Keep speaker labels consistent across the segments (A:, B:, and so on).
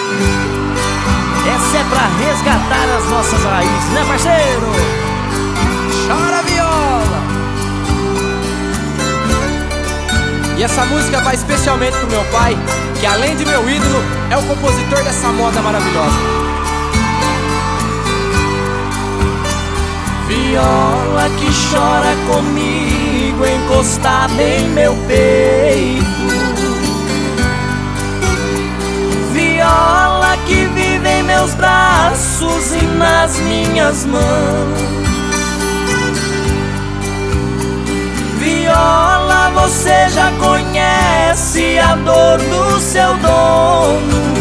A: Essa é pra resgatar as nossas raízes, né, parceiro?
B: Chora viola! E essa música vai especialmente pro meu pai, que além de meu ídolo, é o compositor dessa moda maravilhosa.
A: Viola que chora comigo, encostada em meu peito. Viola que vive em meus braços e nas minhas mãos. Viola, você já conhece a dor do seu dono.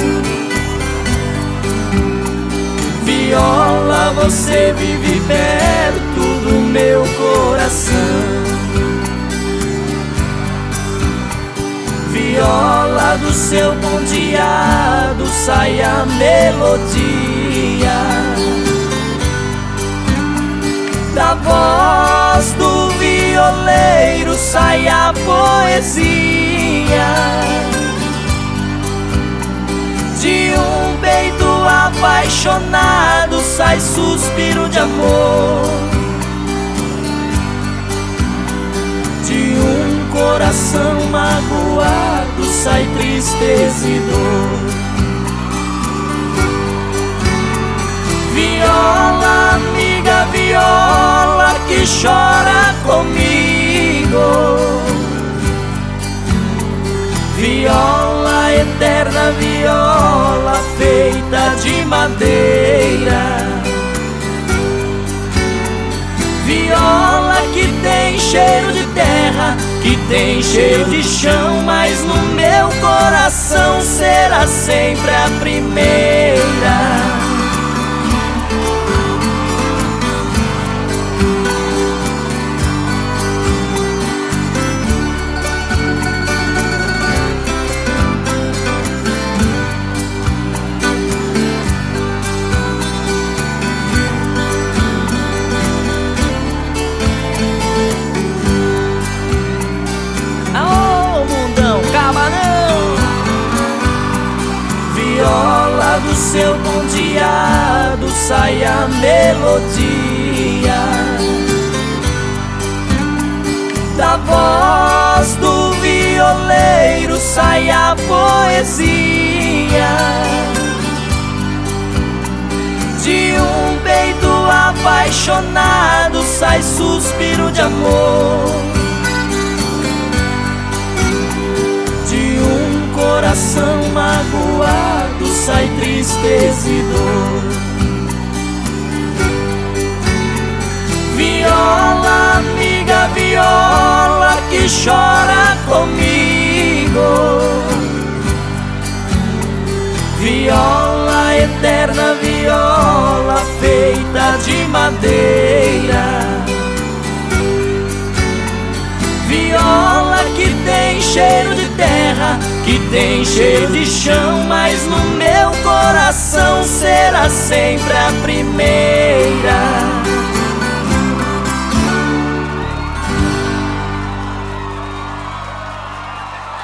A: Viola, você vive perto do meu coração. Viola, do seu ponteado sai a melodia. Da voz do violeiro sai a poesia. De um peito apaixonado sai suspiro de amor. De um coração magoado sai tristeza e dor. Viola, amiga viola que chora comigo. Viola, eterna viola feita de madeira. Viola que tem cheiro de terra, que tem cheiro de chão, mas no meu coração será sempre a primeira. Viola, do seu ponteado sai a melodia. Da voz do violeiro sai a poesia. De um peito apaixonado sai suspiro de amor. De um coração magoado sai tristeza e dor. Viola, amiga viola que chora comigo. Viola, eterna viola feita de madeira. Viola que tem cheiro de terra, que tem cheiro de chão, mas no meu coração será sempre a primeira.